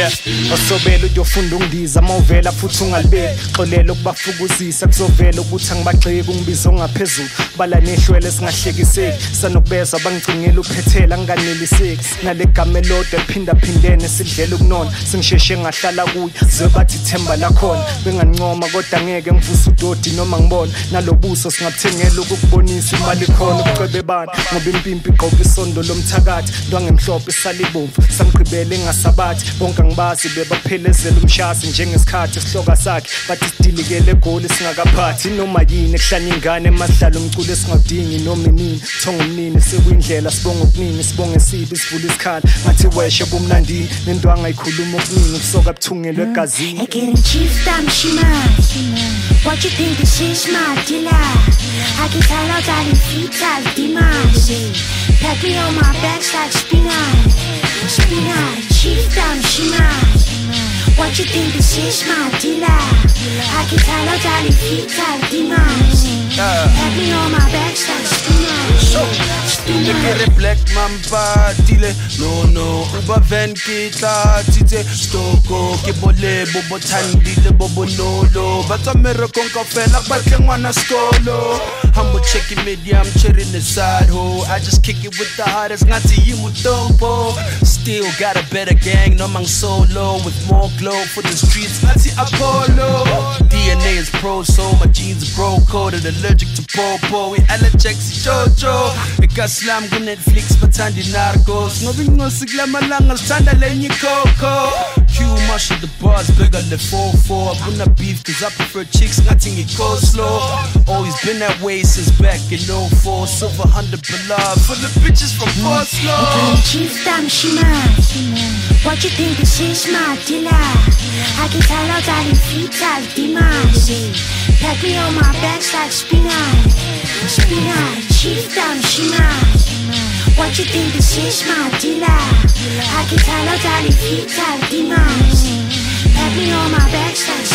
Yeah, osobela uyofunda ungidiza mawuvela futhi ungalibeki xolela ukubafukuzisa kuzovela ukuthi angibagxeki ungibiza ongaphezulu bala nehlwele singahlekiseki sanokubeza bangicingela uphethela ngangeliseki nale gama elodwa ephindaphindene sidlela ukunona singisheshe ngahlala kuyo zebathi themba lakhona bengancoma kodwa ngeke ngivusa udodi noma ngibona nalobuso singabuthengela ukubonisa imali khona ubucebe bani ngoba impimpi igqoka isondo lomthakathi ndwangemhlophe isalibomvu samgqibele ngasabathi bonke ngibazi bebaphelezela umshasi njengesikhathi isihloka sakhe bathi sidilikele egoli singakaphathi noma yini ekuhlanya ingane emadlala umculo esingawudingi noma inini thonga umnini sekuyindlela sibonga okuningi sibonga esibi sivula isikhala ngathi weshe bomnandi nendwanga ikhuluma okuningi kusoka buthungelwe egazini Again chief damn shima What you think this is my dealer I can tell out all the feet as demands Pack me on my back like spinach Chief damn shima What you think this is my dealer I can tell out all the feet as demands Pack me on my back like spinach Lekere black mamba dile no uba van kitla tite stoko ke bole bobo thandile bobo nolo batamere konka fela batle ngwana skolo humble check medium cherry in the side ho I just kick it with the hardest ngathi yimutombo still got a better gang no mang solo with more glow for the streets ngathi Apollo DNA is pro so my jeans are bro coded allergic to popo we allergic jojo Slam ku Netflix bathanda narcos ngoba ingosi kulamalanga sithanda lenye coco Q marshal the bars bigger than 4-4 Abuna beef cause I prefer chicks ngathi ngi-coleslaw Always been that way since back in 04 Silver 100 beloved for the bitches from Oslo Chief damn shima What you think this is my dealer I can tell out all the feet as demands Pack me on my back like spinach Chief damn shima What you think this is my dealer I can tell out all the feet as demands Pack me on my back like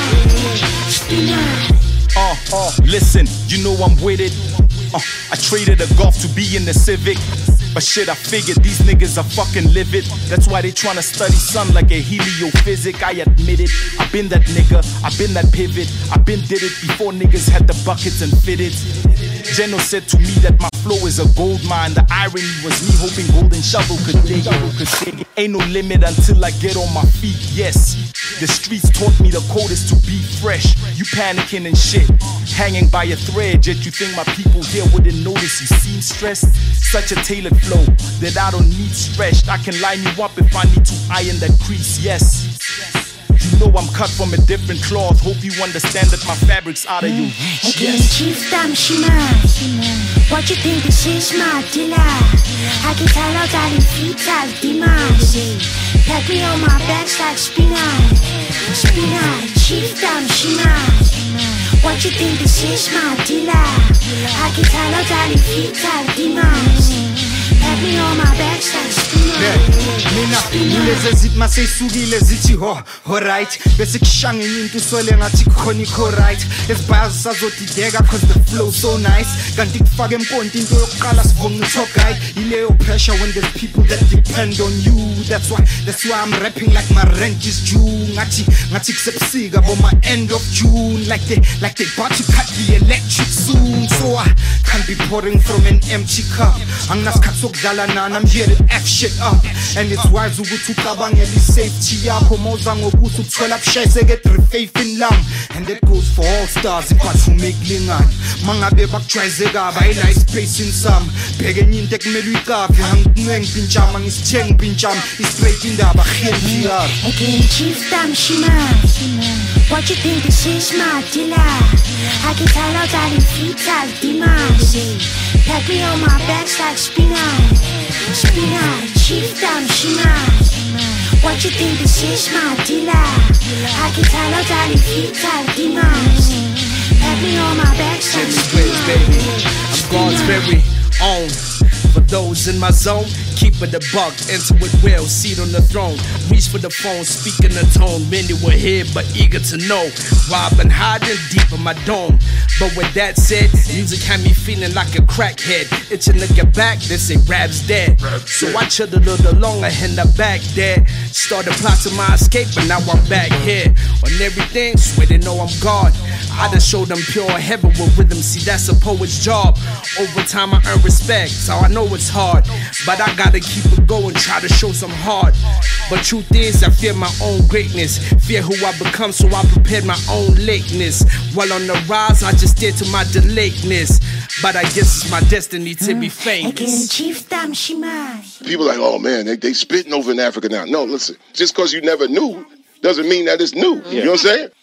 spinach Listen, you know I'm with it I traded a Golf to be in the Civic But shit, I figured these niggas are fucking livid That's why they tryna study something like a heliophysic I admit it, I've been that nigga, I've been that pivot I've been did it before niggas had the buckets and fitted Geno said to me that my flow is a gold mine The irony was me hoping Golden Shovel could dig Ain't no limit until I get on my feet, yes The streets taught me the code is to be fresh You panicking and shit Hanging by a thread, yet you think my people here wouldn't notice you seem stressed Such a tailored flow that I don't need stretched I can line you up if I need to iron that crease, yes You know I'm cut from a different cloth Hope you understand that my fabric's out of your reach, yes Chief damn shima What you think this is my dealer I can tell out all the feet as demands Pack me on my back like spinach Chief damn shima What you think this is my dealer I can tell out all the feet as demands Pack me on my back like mina ngileze zithi maseyisukile zithi alright bese kishanga into sole ngathi khona ikho right esibhazi sazodideka cause the flow so nice kanti kufaka emponti into yokuqala sivonga talk guy ileyo pressure when there's people that depend on you that's why I'm rapping like my rent is due ngathi kusebusika bo my end of June like they about to cut the electric soon so I can't be pouring from an empty cup anginasikhathi sokudlala nani I'm here to F shit up and it's wise ukuthi ucabangele isafety yakho mawuza ngobuso ukuthola kushayise get faith in lam and that goes for all stars but to make lingani mangabe bakujwayeze kaba I nice space in some bheke enye into ekumele uyiqaphe angikuncenge impintshama ngisithenga impintshama straight indaba PR Again chief damn shima What you think this is my dealer I can tell out all the feet as demands Pack me on my back like spinach Chief damn shima What you think this is my dealer I can tell out all the feet as demands Pack me on my back like spinach I'm God's very own For those in my zone, keep it a buck, enter with will, seat on the throne. Reach for the phone, speaking the tone. Many were here but eager to know why I've been hiding deep in my dome. But with that said, music had me feeling like a crackhead. Itching to get back, they say rap's dead. So I chilled a little longer and the back there. Started plotting my escape, but now I'm back here. On everything, swear they know I'm God. I just showed them pure heaven with rhythm. See, that's a poet's job. Over time I earn respect, so I know it's hard. But I gotta keep it going, try to show some heart. But truth is, I fear my own greatness. Fear who I become, so I prepared my own lateness. While on the rise, I just steer to my delateness. But I guess it's my destiny to be famous. People like, oh man, they spitting over in Africa now. No, listen, just because you never knew doesn't mean that it's new. You know what I'm saying?